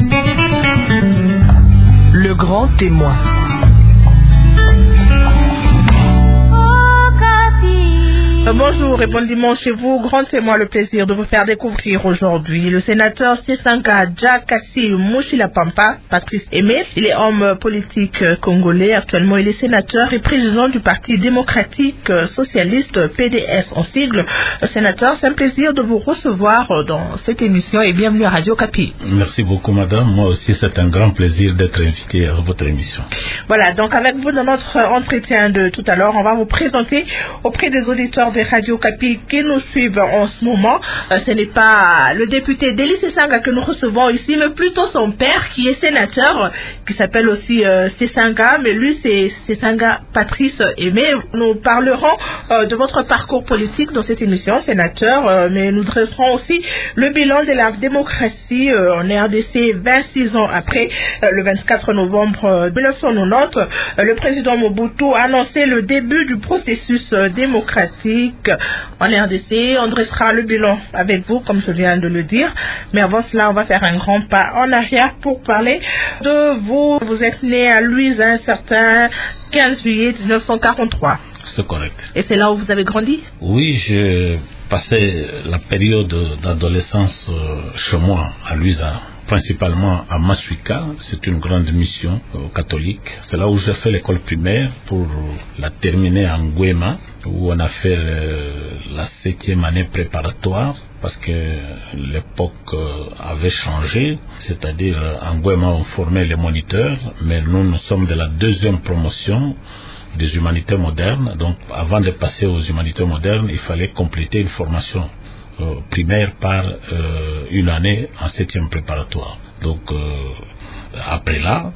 Le grand témoin. Bonjour et bon dimanche chez vous. Grand témoin, le plaisir de vous faire découvrir aujourd'hui le sénateur Sesanga Jakasi Mushilapampa, Patrice Aimé. Il est homme politique congolais. Actuellement, il est sénateur et président du Parti démocratique socialiste PDS en sigle. Sénateur, c'est un plaisir de vous recevoir dans cette émission et bienvenue à Radio Kapi. Merci beaucoup, madame. Moi aussi, c'est un grand plaisir d'être invité à votre émission. Voilà, donc avec vous dans notre entretien de tout à l'heure, on va vous présenter auprès des auditeurs de Radio Kapi qui nous suivent en ce moment. Ce n'est pas le député Deli Sesanga que nous recevons ici, mais plutôt son père qui est sénateur, qui s'appelle aussi Sesanga, mais lui c'est Sesanga Patrice Aimé. Nous parlerons de votre parcours politique dans cette émission, sénateur, mais nous dresserons aussi le bilan de la démocratie en RDC 26 ans après. Le 24 novembre 1990, le président Mobutu a annoncé le début du processus démocratique en RDC. On dressera le bilan avec vous, comme je viens de le dire. Mais avant cela, on va faire un grand pas en arrière pour parler de vous. Vous êtes né à Louisa un certain 15 juillet 1943. C'est correct. Et c'est là où vous avez grandi? Oui, j'ai passé la période d'adolescence chez moi, à Louisa. Principalement à Masuika, c'est une grande mission catholique. C'est là où j'ai fait l'école primaire pour la terminer en Nguema, où on a fait la 7e année préparatoire, parce que l'époque avait changé, c'est-à-dire en Nguema on formait les moniteurs, mais nous sommes de la 2e promotion des humanités modernes. Donc avant de passer aux humanités modernes, il fallait compléter une formation primaire par une année en 7e préparatoire. Donc après là,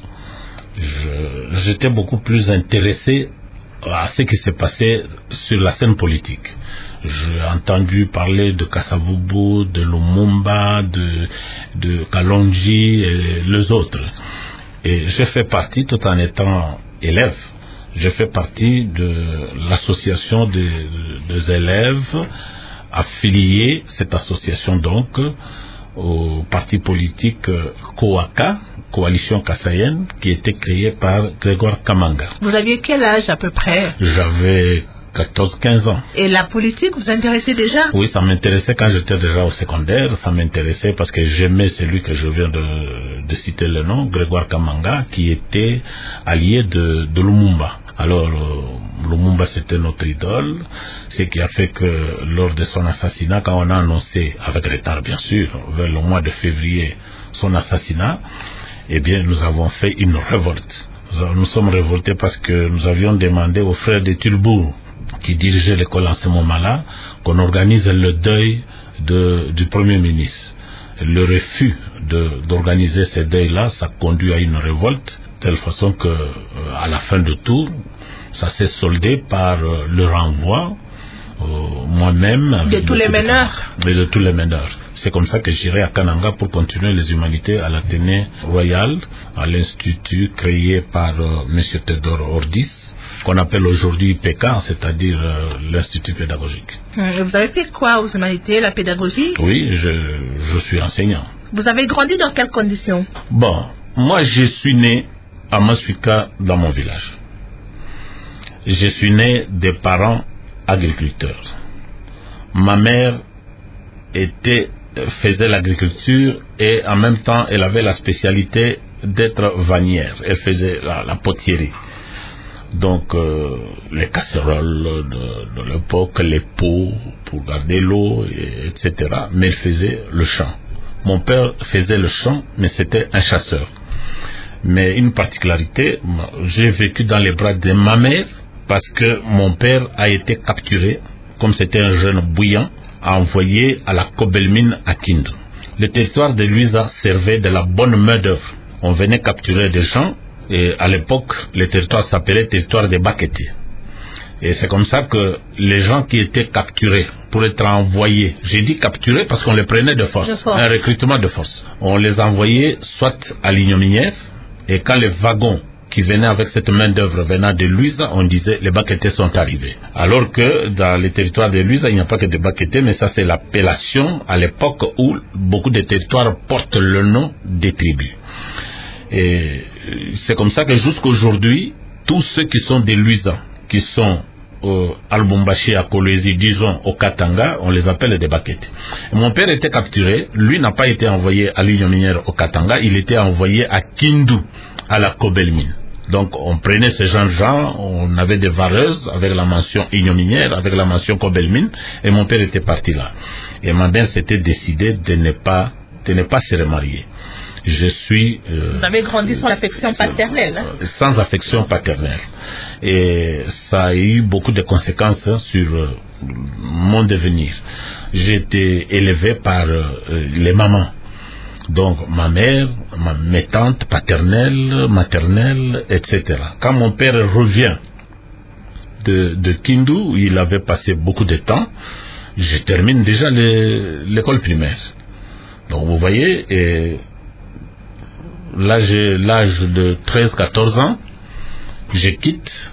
j'étais beaucoup plus intéressé à ce qui s'est passé sur la scène politique. J'ai entendu parler de Kasavubu, de Lumumba, de Kalonji et les autres. Et j'ai fait partie, tout en étant élève, j'ai fait partie de l'association des élèves affiliés, cette association donc, au parti politique Coaka, Coalition Kassayenne, qui était créée par Grégoire Kamanga. Vous aviez quel âge à peu près? J'avais 14-15 ans. Et la politique vous intéressait déjà? Oui, ça m'intéressait quand j'étais déjà au secondaire. Ça m'intéressait parce que j'aimais celui que je viens de citer le nom, Grégoire Kamanga, qui était allié de Lumumba. Alors, Lumumba, c'était notre idole, ce qui a fait que lors de son assassinat, quand on a annoncé, avec retard bien sûr, vers le mois de février, son assassinat, eh bien, nous avons fait une révolte. Nous sommes révoltés parce que nous avions demandé aux frères de Tulbourg, qui dirigeaient l'école en ce moment-là, qu'on organise le deuil du Premier ministre. Le refus d'organiser ce deuil-là, ça conduit à une révolte, de telle façon que, à la fin de tout, ça s'est soldé par le renvoi, moi-même. De tous les meneurs. De tous les meneurs. C'est comme ça que j'irai à Kananga pour continuer les humanités à l'Athénée Royal, à l'institut créé par M. Théodore Ordis, qu'on appelle aujourd'hui IPK, c'est-à-dire l'Institut pédagogique. Vous avez fait quoi aux humanités, la pédagogie? Oui, je suis enseignant. Vous avez grandi dans quelles conditions? Bon, moi je suis né à Masuika, dans mon village. Je suis né de parents agriculteurs. Ma mère faisait l'agriculture et en même temps elle avait la spécialité d'être vannière. Elle faisait la potièrerie. Donc les casseroles de l'époque, les pots pour garder l'eau, etc. Mais elle faisait le champ. Mon père faisait le champ, mais c'était un chasseur. Mais une particularité, j'ai vécu dans les bras de ma mère parce que mon père a été capturé, comme c'était un jeune bouillant, envoyé à la Kobelmine à Kindu. Le territoire de Luisa servait de la bonne main d'œuvre. On venait capturer des gens et à l'époque, le territoire s'appelait territoire des Baketi. Et c'est comme ça que les gens qui étaient capturés pour être envoyés, j'ai dit capturés parce qu'on les prenait de force, un recrutement de force. On les envoyait soit à l'ignominière, et quand les wagons qui venaient avec cette main-d'œuvre venant de Luiza, on disait les Bakétés sont arrivés. Alors que dans les territoires de Luiza, il n'y a pas que des Bakétés, mais ça c'est l'appellation à l'époque où beaucoup de territoires portent le nom des tribus. Et c'est comme ça que jusqu'aujourd'hui, tous ceux qui sont des Luiza, qui sont à Lubumbashi, à Kolwezi, disons au Katanga, on les appelle des Bakétés. Mon père était capturé, lui n'a pas été envoyé à l'Union minière au Katanga, il était envoyé à Kindu, à la Cobelmine. Donc on prenait ces gens, on avait des vareuses avec la mention Union minière, avec la mention Cobelmine, et mon père était parti là. Et ma mère s'était décidée de ne pas se remarier. Je suis... Vous avez grandi sans affection paternelle, hein? Sans affection paternelle. Et ça a eu beaucoup de conséquences sur mon devenir. J'ai été élevé par les mamans. Donc ma mère, mes tantes paternelles, maternelles, etc. Quand mon père revient de Kindu, où il avait passé beaucoup de temps, je termine déjà l'école primaire. Donc vous voyez, là j'ai l'âge de 13-14 ans, je quitte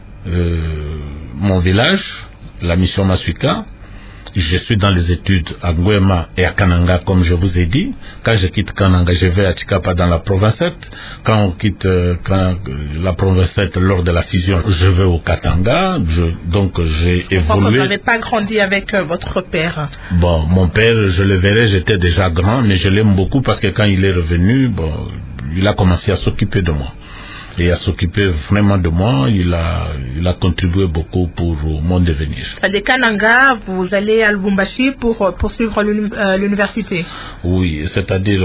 mon village, la mission Masuika. Je suis dans les études à Ngwema et à Kananga, comme je vous ai dit. Quand je quitte Kananga, je vais à Chikapa dans la province 7. Quand on quitte la province 7 lors de la fusion, je vais au Katanga. Donc j'ai évolué. Vous n'avez pas grandi avec votre père? Bon, mon père, je le verrai, j'étais déjà grand, mais je l'aime beaucoup parce que quand il est revenu, bon, il a commencé à s'occuper de moi. Et à s'occuper vraiment de moi, il a contribué beaucoup pour mon devenir. De Kananga, vous allez à Lubumbashi pour poursuivre l'université? Oui, c'est-à-dire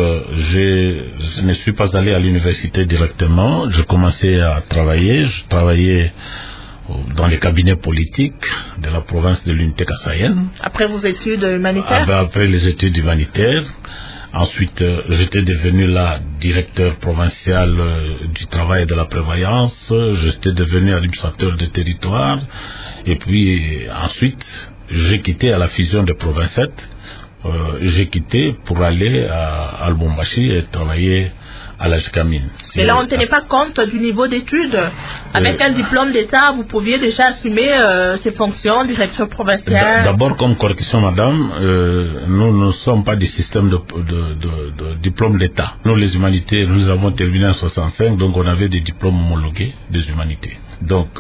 je ne suis pas allé à l'université directement. Je commençais à travailler. Je travaillais dans les cabinets politiques de la province de l'unité kassaïenne. Après vos études humanitaires? Après les études humanitaires. Ensuite, j'étais devenu là directeur provincial du travail et de la prévoyance. J'étais devenu administrateur de territoire. Et puis ensuite, j'ai quitté à la fusion de province 7. J'ai quitté pour aller à Lubumbashi et travailler à la JCAMINE. Et là, on ne tenait pas compte du niveau d'études. Avec un diplôme d'État, vous pouviez déjà assumer ces fonctions, directeur provincial. D'abord, comme correction, madame, nous ne sommes pas du système de diplôme d'État. Nous, les humanités, nous avons terminé en 65, donc on avait des diplômes homologués des humanités. Donc,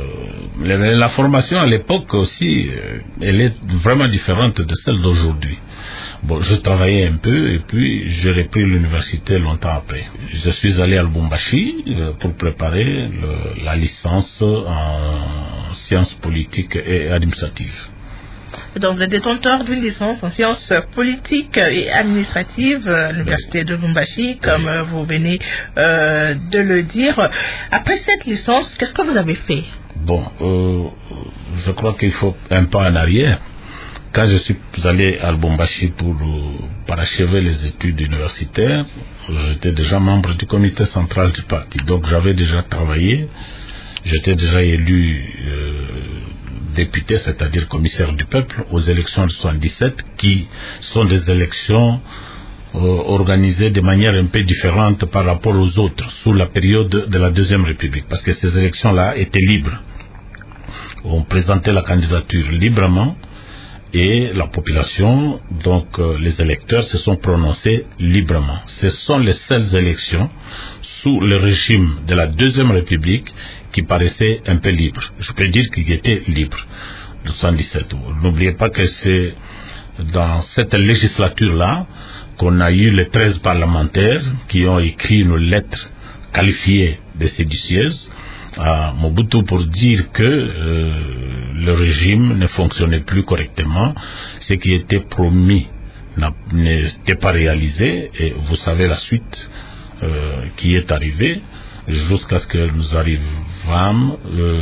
la formation à l'époque aussi, elle est vraiment différente de celle d'aujourd'hui. Bon, je travaillais un peu et puis j'ai repris l'université longtemps après. Je suis allé à Lubumbashi pour préparer la licence en sciences politiques et administratives. Donc, le détenteur d'une licence en sciences politiques et administratives à l'université de Lubumbashi, comme vous venez de le dire. Après cette licence, qu'est-ce que vous avez fait? Bon, je crois qu'il faut un pas en arrière. Quand je suis allé à Lubumbashi pour parachever les études universitaires, j'étais déjà membre du comité central du parti. Donc j'avais déjà travaillé, j'étais déjà élu député, c'est-à-dire commissaire du peuple, aux élections de 77, qui sont des élections organisées de manière un peu différente par rapport aux autres, sous la période de la Deuxième République, parce que ces élections-là étaient libres. On présentait la candidature librement, et la population, donc les électeurs, se sont prononcés librement. Ce sont les seules élections sous le régime de la Deuxième République qui paraissaient un peu libres. Je peux dire qu'ils étaient libres, de 77. N'oubliez pas que c'est dans cette législature-là qu'on a eu les 13 parlementaires qui ont écrit une lettre qualifiée de séditieuse à Mobutu pour dire que le régime ne fonctionnait plus correctement, ce qui était promis n'était pas réalisé, et vous savez la suite qui est arrivée, jusqu'à ce que nous arrivions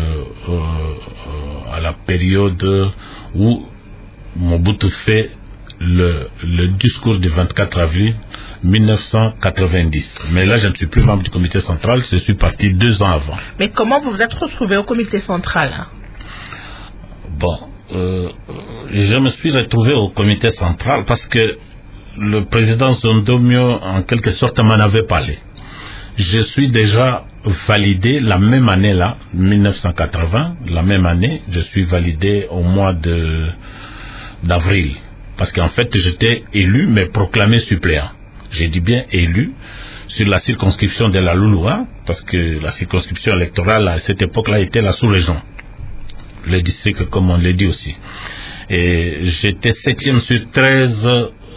à la période où Mobutu fait le discours du 24 avril 1990. Mais là, je ne suis plus membre du comité central, je suis parti 2 ans avant. Mais comment vous vous êtes retrouvé au comité central, hein? Bon, je me suis retrouvé au comité central parce que le président Zondomio, en quelque sorte, m'en avait parlé. Je suis déjà validé la même année-là, 1980, la même année, je suis validé au mois d'avril. Parce qu'en fait, j'étais élu, mais proclamé suppléant. J'ai dit bien élu sur la circonscription de la Louloua, parce que la circonscription électorale à cette époque-là était la sous-région. Le district, comme on l'a dit aussi. Et j'étais 7e sur 13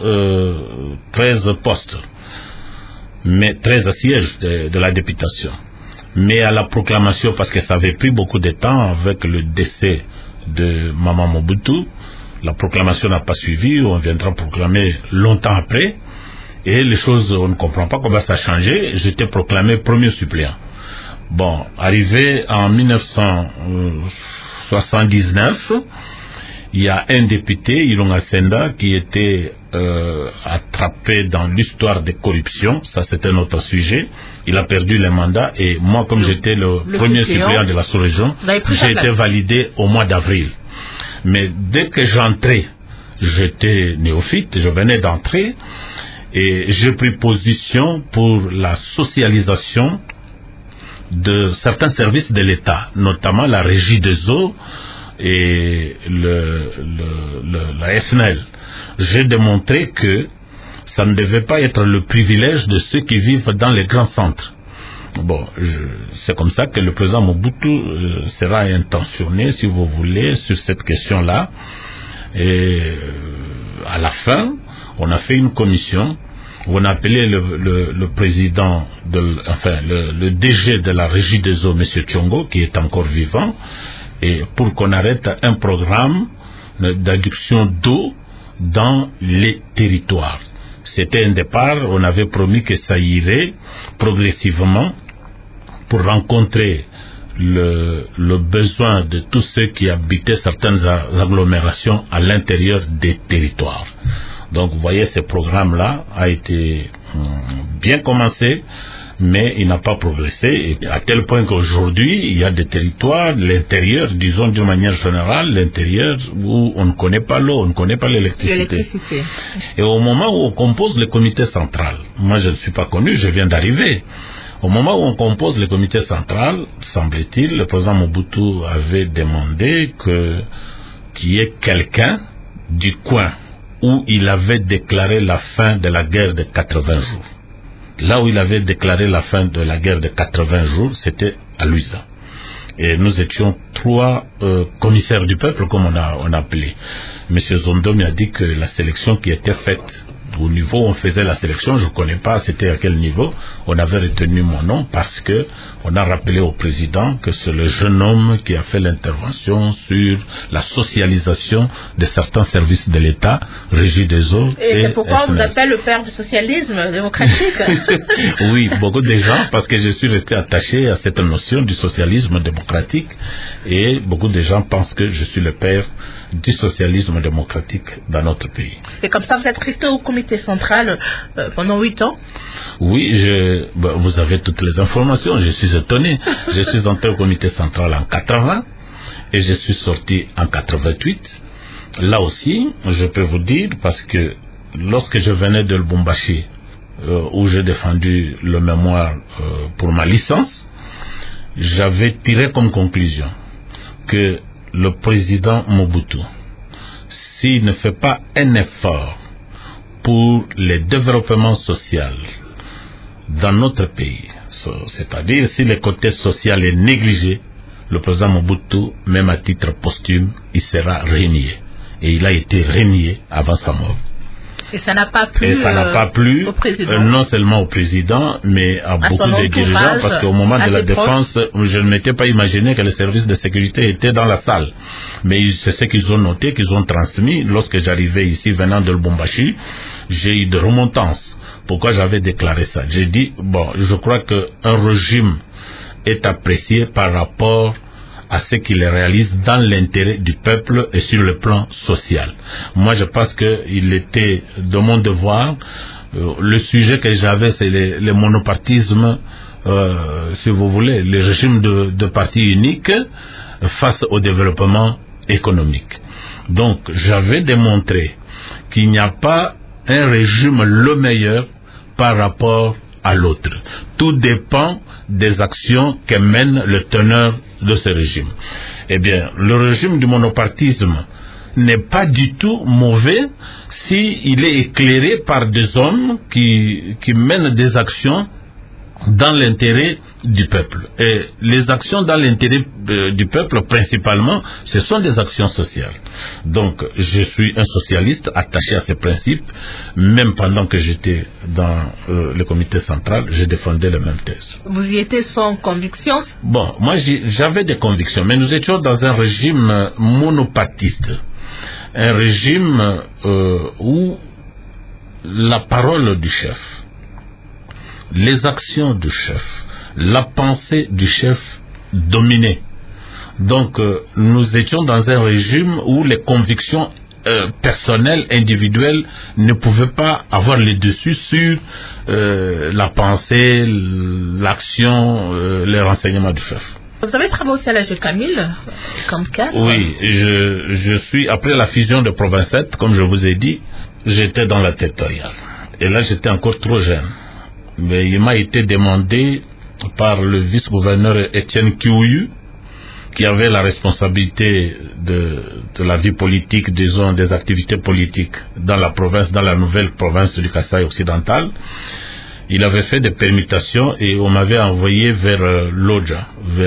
postes, mais 13 sièges de la députation. Mais à la proclamation, parce que ça avait pris beaucoup de temps avec le décès de Maman Mobutu, la proclamation n'a pas suivi, on viendra proclamer longtemps après, et les choses, on ne comprend pas comment ça a changé. J'étais proclamé premier suppléant. Bon, arrivé en 1979, il y a un député, Ilonga Senda, qui était attrapé dans l'histoire de corruption. Ça, c'est un autre sujet. Il a perdu le mandat et moi, comme j'étais le premier suppléant de la sous-région, j'ai été validé au mois d'avril. Mais dès que j'entrais, j'étais néophyte, je venais d'entrer et j'ai pris position pour la socialisation de certains services de l'État, notamment la régie des eaux et la SNEL. J'ai démontré que ça ne devait pas être le privilège de ceux qui vivent dans les grands centres. Bon, c'est comme ça que le président Mobutu sera intentionné, si vous voulez, sur cette question-là. Et à la fin, on a fait une commission où on a appelé le président, le DG de la régie des eaux, M. Tchongo, qui est encore vivant, et pour qu'on arrête un programme d'adduction d'eau dans les territoires. C'était un départ, on avait promis que ça irait progressivement pour rencontrer le besoin de tous ceux qui habitaient certaines agglomérations à l'intérieur des territoires. Donc vous voyez, ce programme-là a été bien commencé, mais il n'a pas progressé, et à tel point qu'aujourd'hui, il y a des territoires, l'intérieur, disons d'une manière générale, l'intérieur où on ne connaît pas l'eau, on ne connaît pas l'électricité. Et au moment où on compose le comité central, moi je ne suis pas connu, je viens d'arriver. Au moment où on compose le comité central, semble-t-il, le président Mobutu avait demandé qu'il y ait quelqu'un du coin où il avait déclaré la fin de la guerre de 80 jours. Là où il avait déclaré la fin de la guerre de 80 jours, c'était à Luiza. Et nous étions 3 commissaires du peuple, comme on a appelé. M. Zondo m'a dit que la sélection qui était faite, au niveau où on faisait la sélection, je ne connais pas c'était à quel niveau, on avait retenu mon nom parce que on a rappelé au président que c'est le jeune homme qui a fait l'intervention sur la socialisation de certains services de l'État, régie des eaux. Et c'est pourquoi on vous appelle le père du socialisme démocratique. Oui, beaucoup de gens, parce que je suis resté attaché à cette notion du socialisme démocratique, et beaucoup de gens pensent que je suis le père du socialisme démocratique dans notre pays. Et comme ça, vous êtes resté au comité central pendant 8 ans? Oui, vous avez toutes les informations, je suis étonné. Je suis entré au comité central en 80 et je suis sorti en 88. Là aussi, je peux vous dire, parce que lorsque je venais de Lubumbashi, où j'ai défendu le mémoire pour ma licence, j'avais tiré comme conclusion que le président Mobutu, s'il ne fait pas un effort pour le développement social dans notre pays, c'est-à-dire si le côté social est négligé, le président Mobutu, même à titre posthume, il sera renié. Et il a été renié avant sa mort. Et ça n'a pas plu, au président. Non seulement au président, mais à beaucoup de dirigeants, parce qu'au moment de la défense, je ne m'étais pas imaginé que les services de sécurité étaient dans la salle. Mais c'est ce qu'ils ont noté, qu'ils ont transmis. Lorsque j'arrivais ici, venant de Lubumbashi, j'ai eu de remontances. Pourquoi j'avais déclaré ça? J'ai dit, je crois qu'un régime est apprécié par rapport à ce qu'il réalise dans l'intérêt du peuple et sur le plan social. Moi, je pense qu'il était de mon devoir. Le sujet que j'avais, c'est le monopartisme, si vous voulez, le régime de parti unique face au développement économique. Donc, j'avais démontré qu'il n'y a pas un régime le meilleur par rapport à l'autre. Tout dépend des actions que mène le teneur de ce régime. Eh bien, le régime du monopartisme n'est pas du tout mauvais s'il est éclairé par des hommes qui mènent des actions dans l'intérêt du peuple. Et les actions dans l'intérêt du peuple, principalement, ce sont des actions sociales. Donc, je suis un socialiste attaché à ces principes. Même pendant que j'étais dans le comité central, je défendais les mêmes thèses. Vous y étiez sans conviction? Bon, moi j'avais des convictions, mais nous étions dans un régime monopartiste. Un régime où la parole du chef, les actions du chef, la pensée du chef dominait. Donc nous étions dans un régime où les convictions personnelles, individuelles ne pouvaient pas avoir le dessus sur la pensée, l'action, les renseignements du chef. Vous avez travaillé aussi à la GECAMIL comme cadre? Oui, je suis, après la fusion de Province 7, comme je vous ai dit, j'étais dans la territoriale. Et là, j'étais encore trop jeune. Mais il m'a été demandé par le vice-gouverneur Étienne Kiouyu, qui avait la responsabilité de la vie politique, disons, des activités politiques dans la province, dans la nouvelle province du Kasaï occidental. Il avait fait des permutations et on m'avait envoyé vers Lodja,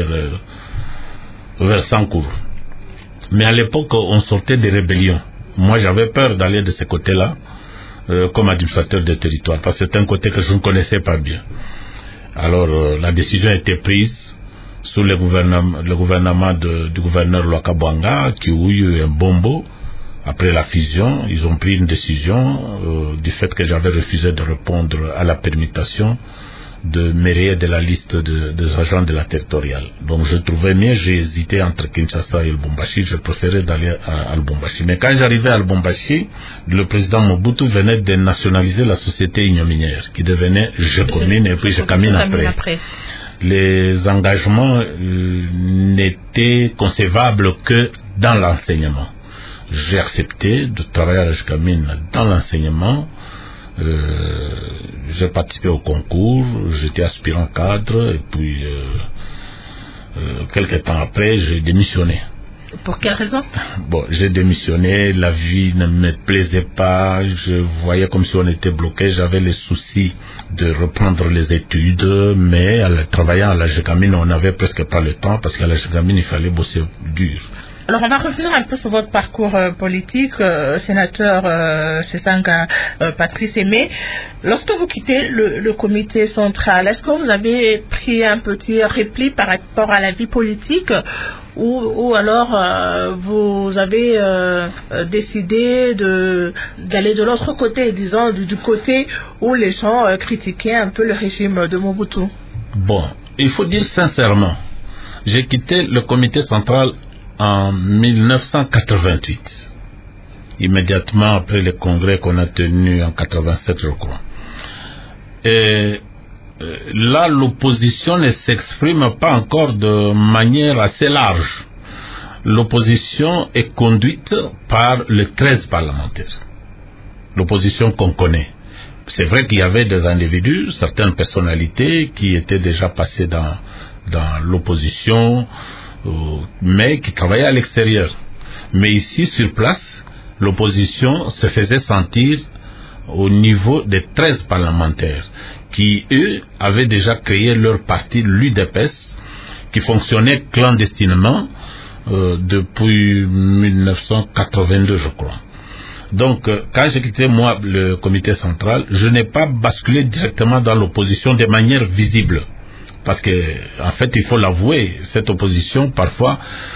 vers Sankour. Mais à l'époque, on sortait des rébellions. Moi, j'avais peur d'aller de ce côté-là, comme administrateur de territoire, parce que c'est un côté que je ne connaissais pas bien. Alors, la décision a été prise sous le gouvernement du gouverneur Lwakabwanga, Kiouyu et Mbombo. Après la fusion, ils ont pris une décision du fait que j'avais refusé de répondre à la permutation de m'érayer de la liste des agents de la territoriale. Donc je trouvais mieux, j'ai hésité entre Kinshasa et Lubumbashi, je préférais d'aller à Lubumbashi. Mais quand j'arrivais à Lubumbashi, le président Mobutu venait de nationaliser la société union minière, qui devenait GECOMIN et puis GECAMIN après. Les engagements n'étaient concevables que dans l'enseignement. J'ai accepté de travailler à la GECAMIN dans l'enseignement. J'ai participé au concours, j'étais aspirant cadre, et puis quelques temps après, j'ai démissionné. Pour quelle raison? Bon, j'ai démissionné, la vie ne me plaisait pas, je voyais comme si on était bloqué, j'avais les soucis de reprendre les études, mais en travaillant à la GECAMIN, on n'avait presque pas le temps, parce qu'à la GECAMIN, il fallait bosser dur. Alors on va revenir un peu sur votre parcours politique, sénateur Sesanga Patrice Aimé. Lorsque vous quittez le comité central, est-ce que vous avez pris un petit repli par rapport à la vie politique ou alors vous avez décidé d'aller de l'autre côté, disons du côté où les gens critiquaient un peu le régime de Mobutu? Bon, il faut dire sincèrement, j'ai quitté le comité central en 1988, immédiatement après le congrès qu'on a tenu en 87, je crois. Et là, l'opposition ne s'exprime pas encore de manière assez large. L'opposition est conduite par les 13 parlementaires. L'opposition qu'on connaît. C'est vrai qu'il y avait des individus, certaines personnalités qui étaient déjà passées dans l'opposition, mais qui travaillaient à l'extérieur. Mais ici, sur place, l'opposition se faisait sentir au niveau des 13 parlementaires qui, eux, avaient déjà créé leur parti, l'UDPS, qui fonctionnait clandestinement depuis 1982, je crois. Donc, quand j'ai quitté, moi, le comité central, je n'ai pas basculé directement dans l'opposition de manière visible. Parce que, en fait, il faut l'avouer, cette opposition, parfois,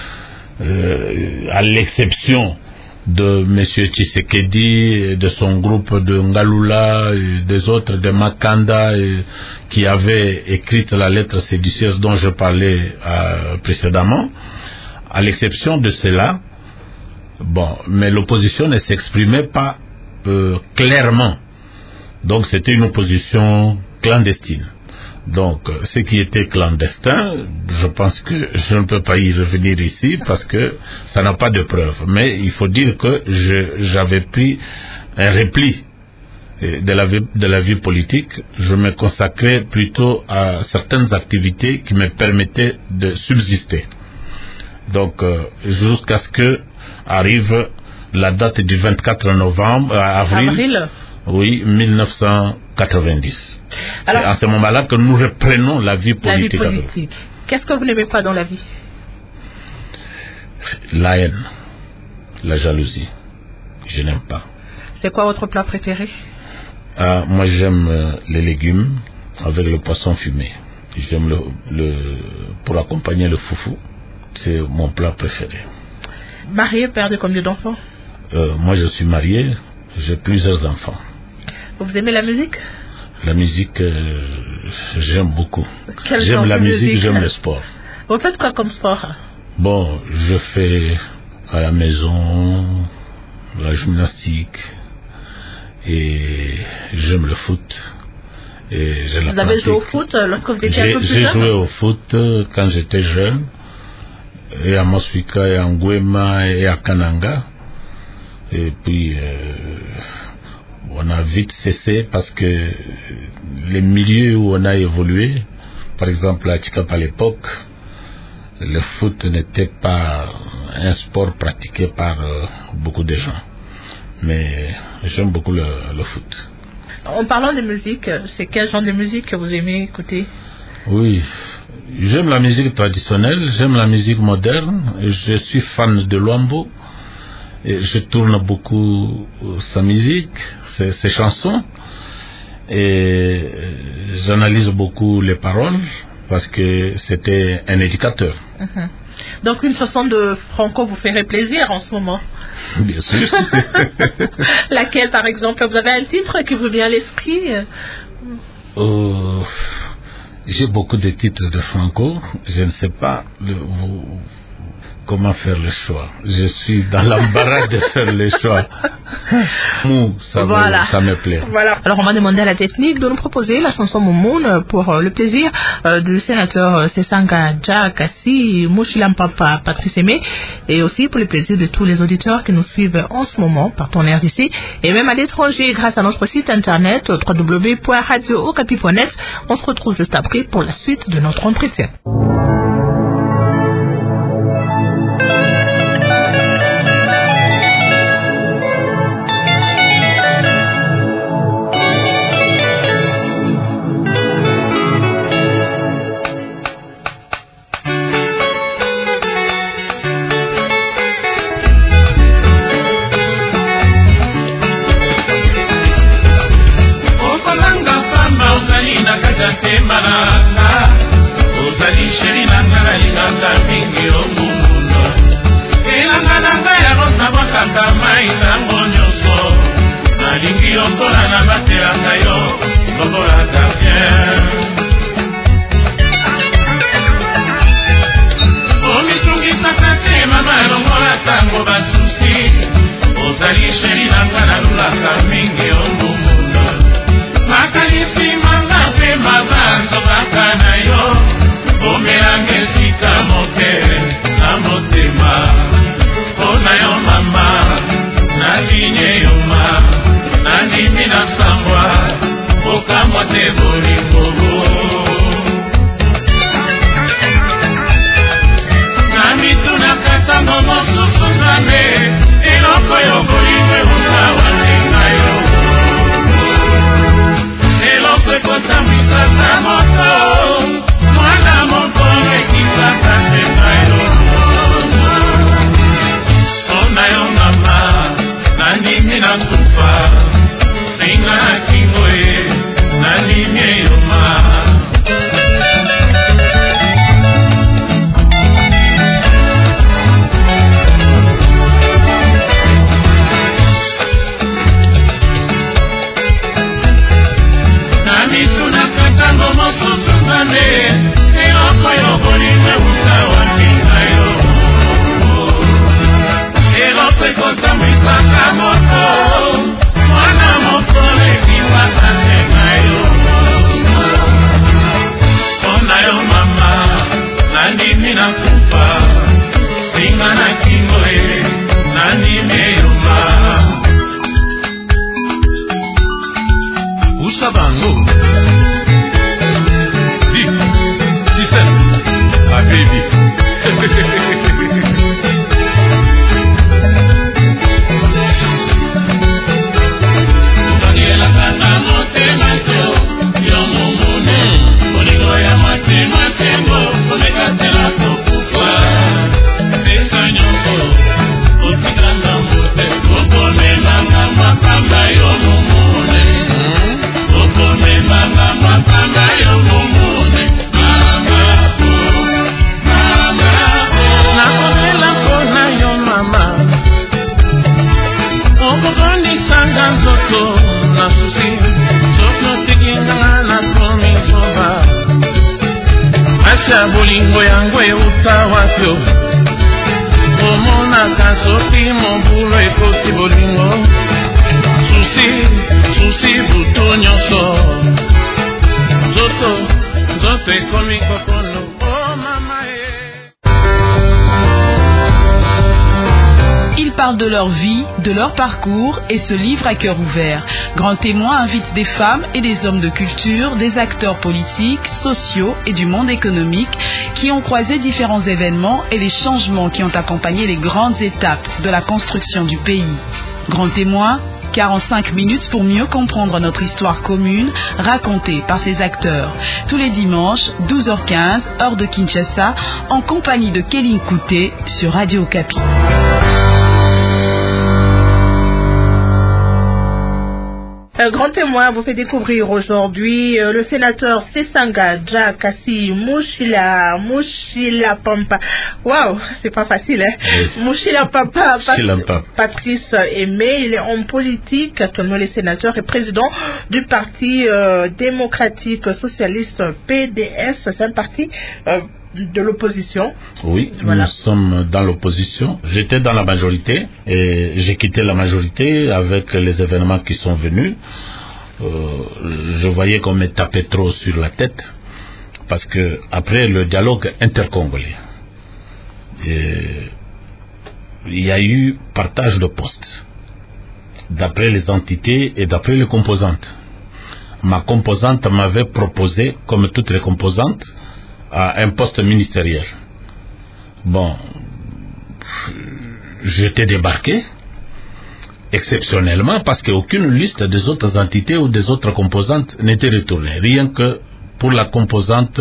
à l'exception de M. Tshisekedi, de son groupe de Ngalula, et des autres, de Makanda, qui avaient écrit la lettre séditieuse dont je parlais précédemment, à l'exception de cela, bon, mais l'opposition ne s'exprimait pas clairement. Donc, c'était une opposition clandestine. Donc, ce qui était clandestin, je pense que je ne peux pas y revenir ici parce que ça n'a pas de preuve. Mais il faut dire que j'avais pris un repli de la vie politique, je me consacrais plutôt à certaines activités qui me permettaient de subsister. Donc, jusqu'à ce que arrive la date du 24 novembre, avril. Oui, 1990. Alors, c'est à ce moment-là que nous reprenons la vie politique. Qu'est-ce que vous n'aimez pas dans la vie? La haine, la jalousie. Je n'aime pas. C'est quoi votre plat préféré? Moi, j'aime les légumes avec le poisson fumé. J'aime pour accompagner le foufou. C'est mon plat préféré. Marié, père de combien d'enfants? Moi, je suis marié. J'ai plusieurs enfants. Vous aimez la musique? La musique, j'aime beaucoup. J'aime la musique, j'aime le sport. Vous faites quoi comme sport? Bon, je fais à la maison la gymnastique et j'aime le foot. Et vous avez joué au foot lorsque vous étiez un peu plus jeune? J'ai joué au foot quand j'étais jeune, et à Masuika, et à Nguema, et à Kananga. Et puis, on a vite cessé parce que les milieux où on a évolué, par exemple à Tchikapa à l'époque, le foot n'était pas un sport pratiqué par beaucoup de gens. Mais j'aime beaucoup le foot. En parlant de musique, c'est quel genre de musique que vous aimez écouter? Oui, j'aime la musique traditionnelle, j'aime la musique moderne. Je suis fan de Luambo. Et je tourne beaucoup sa musique, ses chansons. Et j'analyse beaucoup les paroles parce que c'était un éducateur. Donc une chanson de Franco vous ferait plaisir en ce moment? Bien sûr. Laquelle, par exemple? Vous avez un titre qui vous vient à l'esprit? J'ai beaucoup de titres de Franco. Je ne sais pas comment faire le choix. Je suis dans l'embarras de faire le choix. Ça me plaît. Voilà. Alors on va demander à la technique de nous proposer la chanson Moumoun pour le plaisir du sénateur Sesanga Kassi, Mouchilampapa Patrice Aimé, et aussi pour le plaisir de tous les auditeurs qui nous suivent en ce moment partenaires d'ici et même à l'étranger grâce à notre site internet www.radiookapi.net. On se retrouve juste après pour la suite de notre entretien. Yebisa bolingo yango euta wapi omonaka soki mobulu ekoti bolingo susi butu nyonso nzoto ekomi kokono oh mama Ils parlent de leur vie, de leur parcours et se livrent à cœur ouvert. Grand Témoin invite des femmes et des hommes de culture, des acteurs politiques, sociaux et du monde économique qui ont croisé différents événements et les changements qui ont accompagné les grandes étapes de la construction du pays. Grand Témoin, 45 minutes pour mieux comprendre notre histoire commune racontée par ces acteurs. Tous les dimanches, 12h15, heure de Kinshasa, en compagnie de Kéline Kouté sur Radio Okapi. Grand Témoin vous fait découvrir aujourd'hui le sénateur Sesanga Jakasi Mushila Pampa. Waouh, c'est pas facile, hein? Oui. Mushila Papa Patrice Aimé, il est homme politique, actuellement le sénateur et président du Parti démocratique socialiste PDS. C'est un parti de l'opposition. Oui, voilà. Nous sommes dans l'opposition. J'étais dans la majorité et j'ai quitté la majorité avec les événements qui sont venus. Je voyais qu'on me tapait trop sur la tête parce que après le dialogue intercongolais, il y a eu partage de postes d'après les entités et d'après les composantes. Ma composante m'avait proposé, comme toutes les composantes, à un poste ministériel. Bon, j'étais débarqué exceptionnellement parce qu'aucune liste des autres entités ou des autres composantes n'était retournée, rien que pour la composante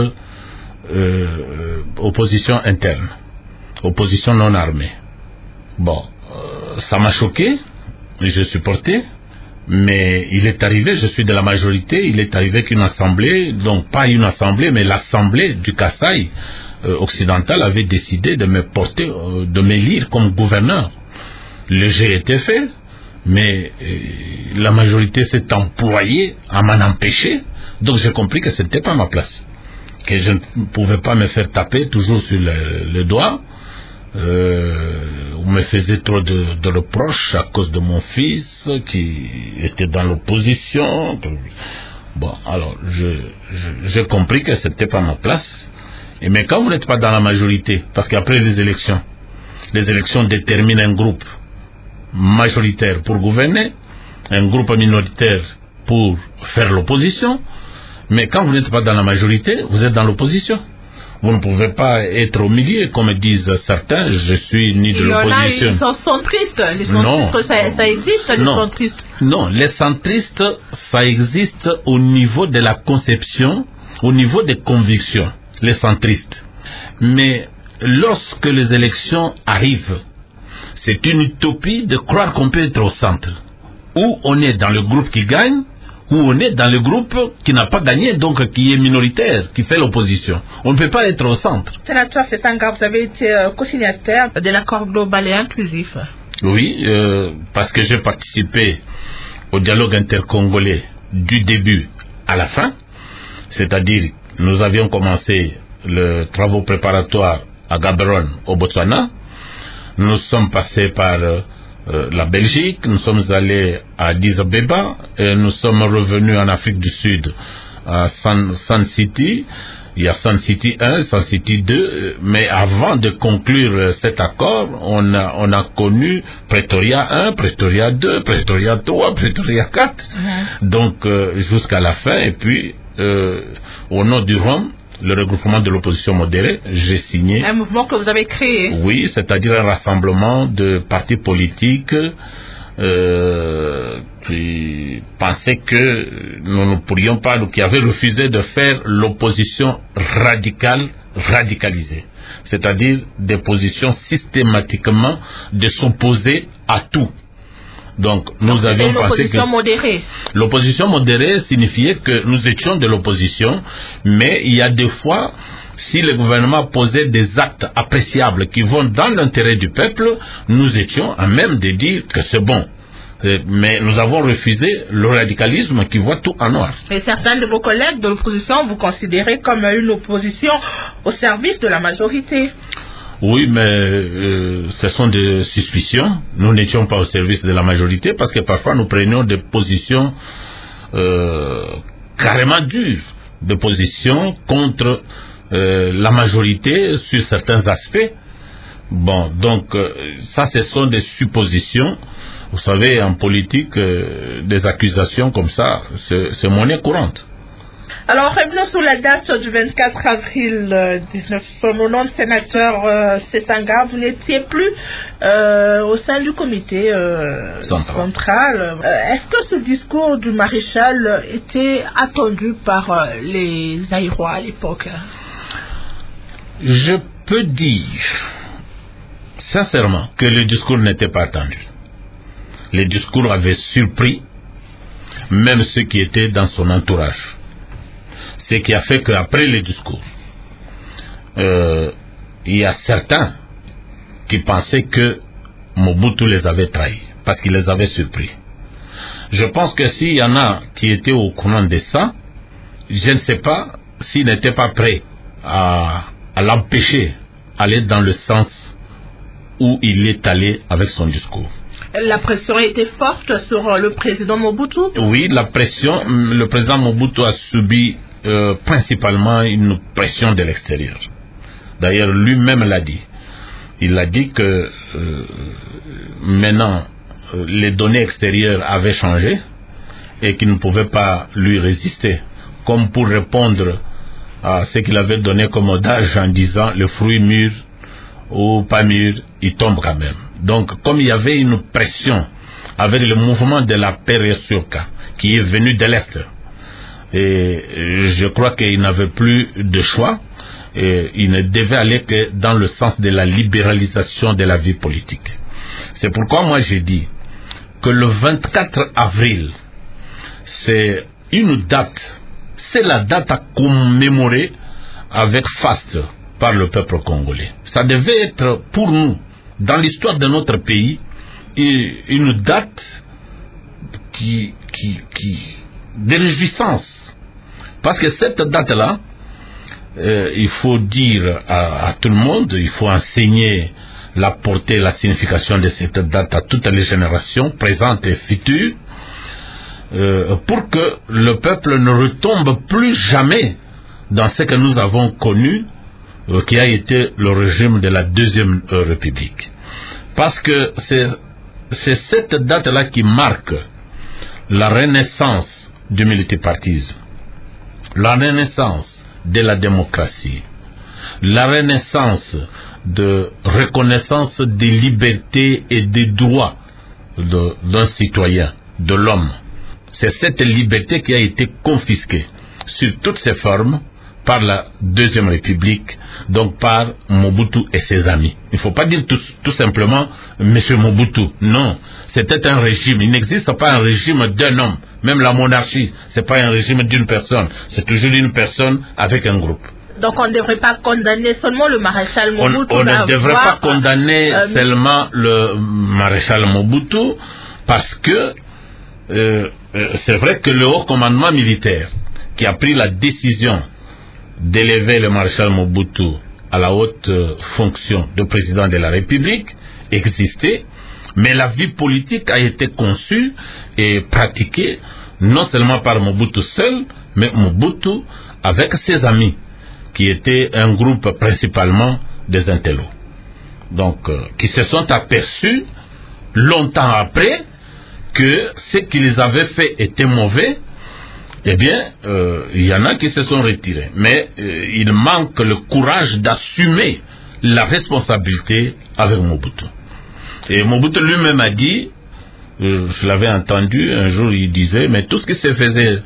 opposition interne, opposition non armée. Bon, ça m'a choqué, je supportais. Mais il est arrivé, je suis de la majorité, il est arrivé qu'une assemblée, donc pas une assemblée, mais l'assemblée du Kasaï occidental avait décidé de me porter, de m'élire comme gouverneur. Le jeu était fait, mais la majorité s'est employée à m'en empêcher, donc j'ai compris que ce n'était pas ma place, que je ne pouvais pas me faire taper toujours sur le doigt. On me faisait trop de reproches à cause de mon fils qui était dans l'opposition. Bon, alors j'ai compris que c'était pas ma place. Mais quand vous n'êtes pas dans la majorité, parce qu'après les élections déterminent un groupe majoritaire pour gouverner, un groupe minoritaire pour faire l'opposition. Mais quand vous n'êtes pas dans la majorité, vous êtes dans l'opposition. Vous ne pouvez pas être au milieu, comme disent certains, je suis ni de l'opposition. Ils sont centristes. Les centristes, ça existe, les centristes. Non, les centristes, ça existe au niveau de la conception, au niveau des convictions, les centristes. Mais lorsque les élections arrivent, c'est une utopie de croire qu'on peut être au centre. Ou on est dans le groupe qui gagne, où on est dans le groupe qui n'a pas gagné, donc qui est minoritaire, qui fait l'opposition. On ne peut pas être au centre. Sénateur Sesanga, vous avez été co-signataire de l'accord global et inclusif. Oui, parce que j'ai participé au dialogue intercongolais du début à la fin. C'est-à-dire, nous avions commencé les travaux préparatoires à Gaborone, au Botswana. Nous sommes passés par la Belgique, nous sommes allés à Addis Abeba et nous sommes revenus en Afrique du Sud à Sun City. Il y a Sun City 1, Sun City 2, mais avant de conclure cet accord, on a connu Pretoria 1, Pretoria 2, Pretoria 3, Pretoria 4, donc jusqu'à la fin. Et puis au nom du ROM, le regroupement de l'opposition modérée, j'ai signé... Un mouvement que vous avez créé. Oui, c'est-à-dire un rassemblement de partis politiques qui pensaient que nous ne pourrions pas, qui avaient refusé de faire l'opposition radicale, radicalisée. C'est-à-dire des positions systématiquement de s'opposer à tout. Donc, nous avions pensé que l'opposition modérée signifiait que nous étions de l'opposition, mais il y a des fois, si le gouvernement posait des actes appréciables qui vont dans l'intérêt du peuple, nous étions à même de dire que c'est bon. Mais nous avons refusé le radicalisme qui voit tout en noir. Et certains de vos collègues de l'opposition vous considérez comme une opposition au service de la majorité. Oui, mais ce sont des suspicions. Nous n'étions pas au service de la majorité parce que parfois nous prenions des positions carrément dures, des positions contre la majorité sur certains aspects. Bon, donc ça, ce sont des suppositions. Vous savez, en politique, des accusations comme ça, c'est monnaie courante. Alors, revenons sur la date du 24 avril 1990, sénateur Sesanga, vous n'étiez plus au sein du comité central. Est-ce que ce discours du maréchal était attendu par les Zaïrois à l'époque? Je peux dire sincèrement que le discours n'était pas attendu. Le discours avait surpris même ceux qui étaient dans son entourage. Ce qui a fait qu'après le discours, il y a certains qui pensaient que Mobutu les avait trahis, parce qu'il les avait surpris. Je pense que s'il y en a qui étaient au courant de ça, je ne sais pas s'ils n'étaient pas prêts à l'empêcher d'aller dans le sens où il est allé avec son discours. La pression était forte sur le président Mobutu? Oui, la pression, le président Mobutu a subi principalement une pression de l'extérieur. D'ailleurs, lui-même l'a dit. Il a dit que maintenant, les données extérieures avaient changé et qu'il ne pouvait pas lui résister. Comme pour répondre à ce qu'il avait donné comme adage en disant le fruit mûr ou pas mûr, il tombe quand même. Donc, comme il y avait une pression avec le mouvement de la Perestroïka qui est venu de l'Est, et je crois qu'il n'avait plus de choix, et il ne devait aller que dans le sens de la libéralisation de la vie politique. C'est pourquoi moi j'ai dit que le 24 avril, c'est une date, c'est la date à commémorer avec faste par le peuple congolais. Ça devait être pour nous, dans l'histoire de notre pays, une date de réjouissance. Parce que cette date-là, il faut dire à tout le monde, il faut enseigner la portée, la signification de cette date à toutes les générations, présentes et futures, pour que le peuple ne retombe plus jamais dans ce que nous avons connu, qui a été le régime de la Deuxième République. Parce que c'est cette date-là qui marque la renaissance du multipartisme, la renaissance de la démocratie, la renaissance de reconnaissance des libertés et des droits d'un citoyen, de l'homme. C'est cette liberté qui a été confisquée sur toutes ses formes par la Deuxième République, donc par Mobutu et ses amis. Il ne faut pas dire tout simplement M. Mobutu. Non, c'était un régime. Il n'existe pas un régime d'un homme. Même la monarchie, ce n'est pas un régime d'une personne. C'est toujours une personne avec un groupe. Donc on ne devrait pas condamner seulement le maréchal Mobutu. On ne devrait pas condamner seulement le maréchal Mobutu, parce que c'est vrai que le haut commandement militaire qui a pris la décision d'élever le maréchal Mobutu à la haute fonction de président de la République existait, mais la vie politique a été conçue et pratiquée non seulement par Mobutu seul, mais Mobutu avec ses amis, qui étaient un groupe principalement des intellos. Donc, qui se sont aperçus longtemps après que ce qu'ils avaient fait était mauvais. Eh bien, il y en a qui se sont retirés. Mais il manque le courage d'assumer la responsabilité avec Mobutu. Et Mobutu lui-même a dit, je l'avais entendu, un jour il disait, mais tout ce qui se faisait,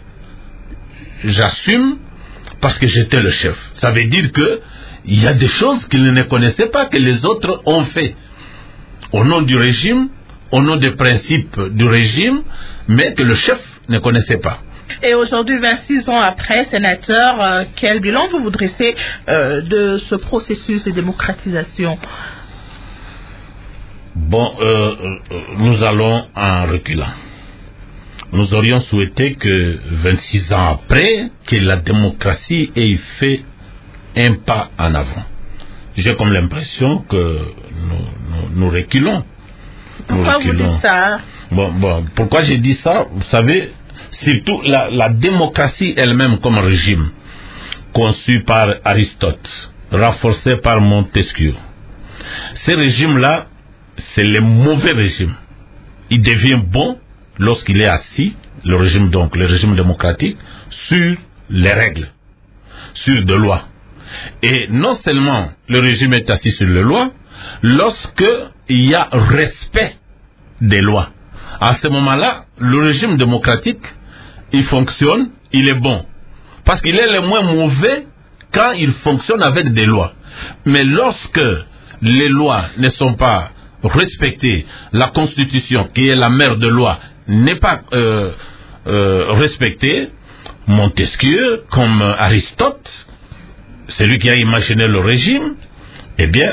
j'assume parce que j'étais le chef. Ça veut dire que il y a des choses qu'il ne connaissait pas, que les autres ont fait. Au nom du régime, au nom des principes du régime, mais que le chef ne connaissait pas. Et aujourd'hui, 26 ans après, sénateur, quel bilan vous dressez de ce processus de démocratisation? Bon, nous allons en reculant. Nous aurions souhaité que 26 ans après, que la démocratie ait fait un pas en avant. J'ai comme l'impression que nous reculons. Pourquoi vous dites ça? Bon, pourquoi j'ai dit ça? Vous savez, surtout la démocratie elle-même comme régime, conçu par Aristote, renforcé par Montesquieu. Ces régimes-là, c'est le mauvais régime. Il devient bon lorsqu'il est assis, le régime démocratique, sur les règles, sur des lois. Et non seulement le régime est assis sur les lois, lorsque il y a respect des lois. À ce moment-là, le régime démocratique, il fonctionne, il est bon. Parce qu'il est le moins mauvais quand il fonctionne avec des lois. Mais lorsque les lois ne sont pas respectées, la Constitution, qui est la mère de loi, n'est pas respectée, Montesquieu, comme Aristote, celui qui a imaginé le régime, eh bien,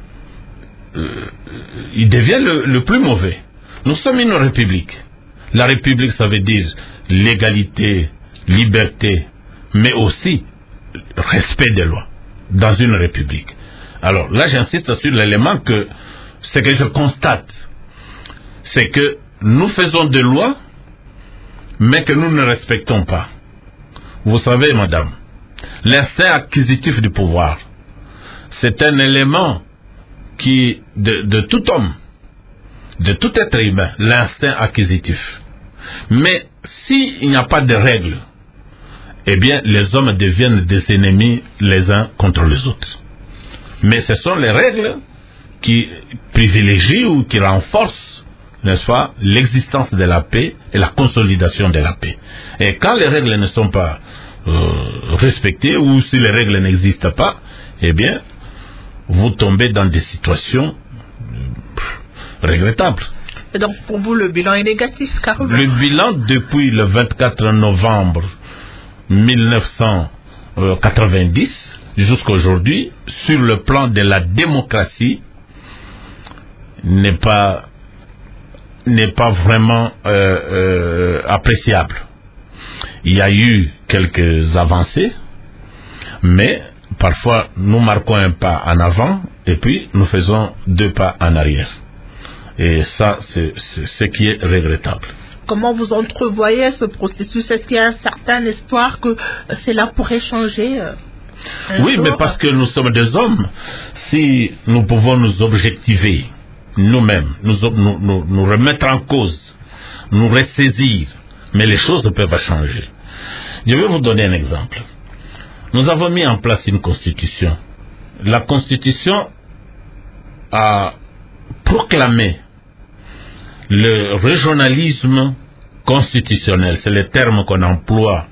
il devient le plus mauvais. Nous sommes une république. La république, ça veut dire l'égalité, liberté, mais aussi respect des lois dans une république. Alors là, j'insiste sur l'élément que ce que je constate, c'est que nous faisons des lois, mais que nous ne respectons pas. Vous savez, madame, l'instinct acquisitif du pouvoir, c'est un élément qui, de tout homme, de tout être humain, l'instinct acquisitif. Mais s'il n'y a pas de règles, eh bien, les hommes deviennent des ennemis les uns contre les autres. Mais ce sont les règles qui privilégient ou qui renforcent, n'est-ce pas, l'existence de la paix et la consolidation de la paix. Et quand les règles ne sont pas respectées, ou si les règles n'existent pas, eh bien, vous tombez dans des situations regrettables. Et donc, pour vous, le bilan est négatif, carrément. Le bilan, depuis le 24 novembre 1990 jusqu'à aujourd'hui, sur le plan de la démocratie, n'est pas vraiment appréciable. Il y a eu quelques avancées, mais parfois nous marquons un pas en avant et puis nous faisons 2 pas en arrière. Et ça, c'est ce qui est regrettable. Comment vous entrevoyez ce processus? Est-ce qu'il y a un certain espoir que cela pourrait changer Oui, mais parce que nous sommes des hommes. Si nous pouvons nous objectiver nous-mêmes, nous remettre en cause, nous ressaisir, mais les choses peuvent changer. Je vais vous donner un exemple. Nous avons mis en place une constitution. La constitution a proclamé le régionalisme constitutionnel. C'est le terme qu'on emploie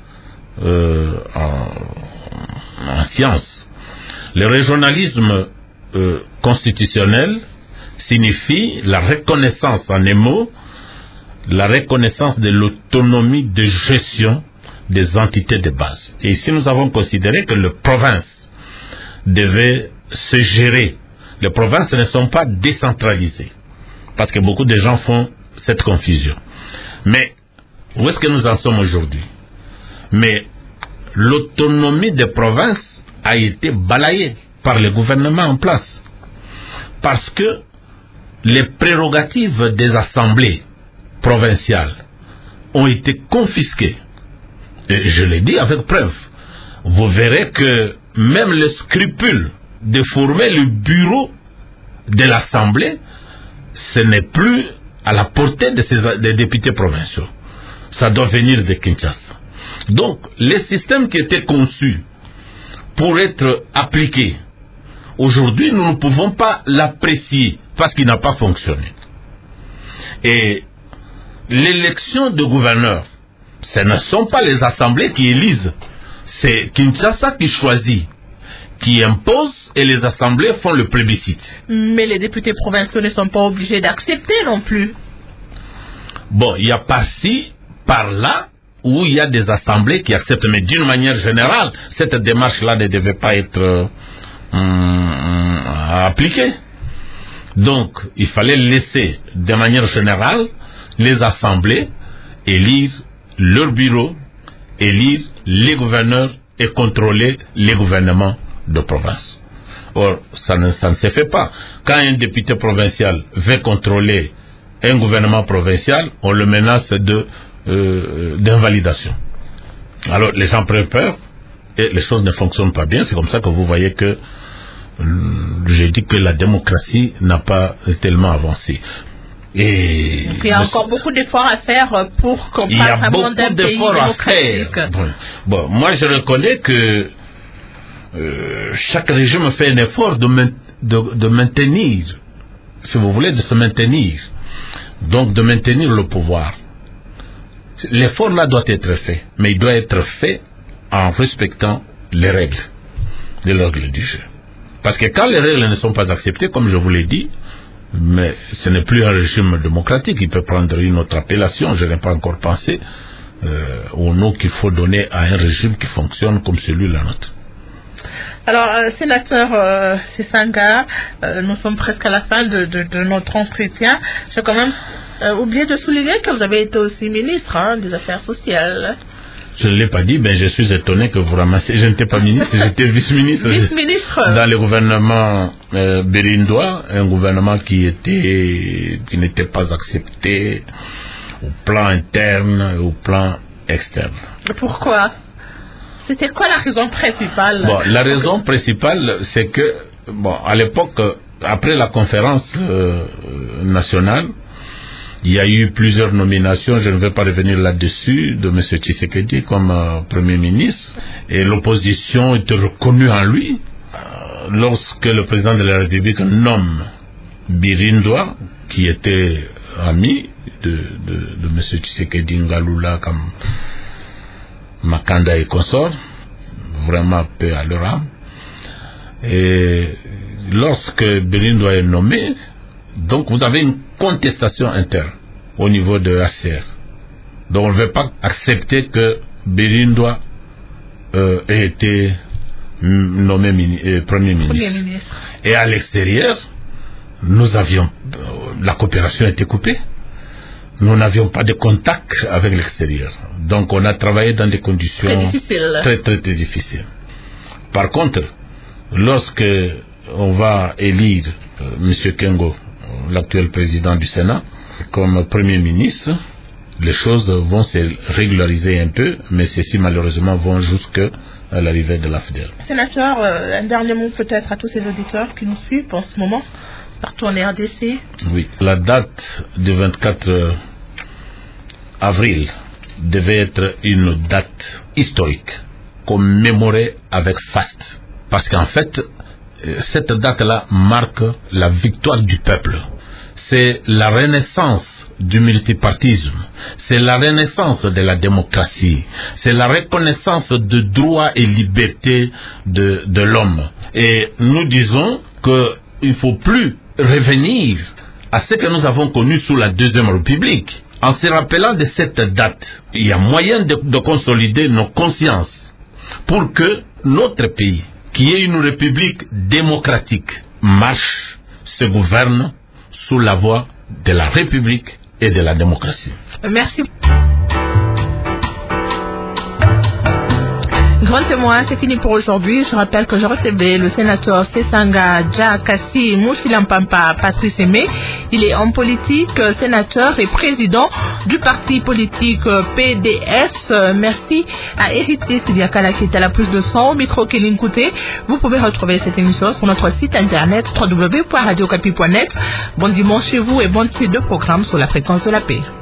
en science. Le régionalisme constitutionnel signifie la reconnaissance, en un mot, la reconnaissance de l'autonomie de gestion des entités de base. Et ici, nous avons considéré que les provinces devaient se gérer. Les provinces ne sont pas décentralisées, parce que beaucoup de gens font cette confusion. Mais où est-ce que nous en sommes aujourd'hui? Mais l'autonomie des provinces a été balayée par le gouvernement en place, parce que les prérogatives des assemblées provinciales ont été confisquées. Et je l'ai dit avec preuve. Vous verrez que même le scrupule de former le bureau de l'Assemblée, ce n'est plus à la portée des députés provinciaux. Ça doit venir de Kinshasa. Donc, les systèmes qui étaient conçus pour être appliqués, aujourd'hui, nous ne pouvons pas l'apprécier parce qu'il n'a pas fonctionné. Et l'élection de gouverneurs, ce ne sont pas les assemblées qui élisent, c'est Kinshasa qui choisit, qui impose, et les assemblées font le plébiscite. Mais les députés provinciaux ne sont pas obligés d'accepter non plus. Bon, il y a par-ci, par-là, où il y a des assemblées qui acceptent, mais d'une manière générale, cette démarche-là ne devait pas être appliquée. Donc, il fallait laisser, de manière générale, les assemblées élire leur bureau, élire les gouverneurs et contrôler les gouvernements de province. Or, ça ne se fait pas. Quand un député provincial veut contrôler un gouvernement provincial, on le menace d'invalidation. Alors, les gens prennent peur et les choses ne fonctionnent pas bien. C'est comme ça que vous voyez que je dis que la démocratie n'a pas tellement avancé. Et il y a encore beaucoup d'efforts à faire pour qu'on parle vraiment d'un pays démocratique. Bon, moi je reconnais que chaque régime fait un effort de maintenir, si vous voulez, de se maintenir. Donc de maintenir le pouvoir. L'effort là doit être fait, mais il doit être fait en respectant les règles du jeu. Parce que quand les règles ne sont pas acceptées, comme je vous l'ai dit, mais ce n'est plus un régime démocratique, il peut prendre une autre appellation, je n'ai pas encore pensé au nom qu'il faut donner à un régime qui fonctionne comme celui-là nôtre. Alors, sénateur Sesanga, nous sommes presque à la fin de notre entretien. J'ai quand même oublié de souligner que vous avez été aussi ministre des Affaires sociales. Je ne l'ai pas dit, mais je suis étonné que vous ramassiez. Je n'étais pas ministre, j'étais vice-ministre. Vice-ministre. Dans le gouvernement bérindois, un gouvernement qui n'était pas accepté au plan interne et au plan externe. Pourquoi? C'était quoi la raison principale? Bon, la raison principale, c'est que, à l'époque, après la conférence nationale, il y a eu plusieurs nominations, je ne vais pas revenir là-dessus, de M. Tshisekedi comme Premier ministre, et l'opposition était reconnue en lui. Lorsque le président de la République nomme Birindoa, qui était ami de M. Tshisekedi Ngalula comme Makanda et consorts, vraiment peu à leur âme. Et lorsque Birindoa est nommé, donc vous avez une contestation interne au niveau de ACR. Donc on ne veut pas accepter que Birindoa ait été nommé Premier ministre. Et à l'extérieur, nous avions la coopération était coupée. Nous n'avions pas de contact avec l'extérieur. Donc on a travaillé dans des conditions très difficiles. Par contre, lorsque on va élire M. Kengo, l'actuel président du Sénat, comme Premier ministre, les choses vont se régulariser un peu, mais ceci malheureusement vont jusqu'à l'arrivée de l'AFDEL. Sénateur, un dernier mot peut-être à tous ces auditeurs qui nous suivent en ce moment, partout en RDC. Oui, la date du 24 avril devait être une date historique, commémorée avec faste. Parce qu'en fait, cette date-là marque la victoire du peuple. C'est la renaissance du multipartisme. C'est la renaissance de la démocratie. C'est la reconnaissance de droits et libertés de l'homme. Et nous disons qu'il ne faut plus revenir à ce que nous avons connu sous la Deuxième République. En se rappelant de cette date, il y a moyen de consolider nos consciences pour que notre pays, qui est une république démocratique, marche, se gouverne sous la voie de la République et de la démocratie. Merci. Grand témoin, c'est fini pour aujourd'hui. Je rappelle que je recevais le sénateur Sesanga Djakasi Mouchilampampa Patrice Aimé. Il est homme politique, sénateur et président du parti politique PDS. Merci à Héritier Sidiakala qui est à la prise de son, au micro Kéline Kouté. Vous pouvez retrouver cette émission sur notre site internet www.radiocapi.net. Bon dimanche chez vous et bonne suite de programme sur la fréquence de la paix.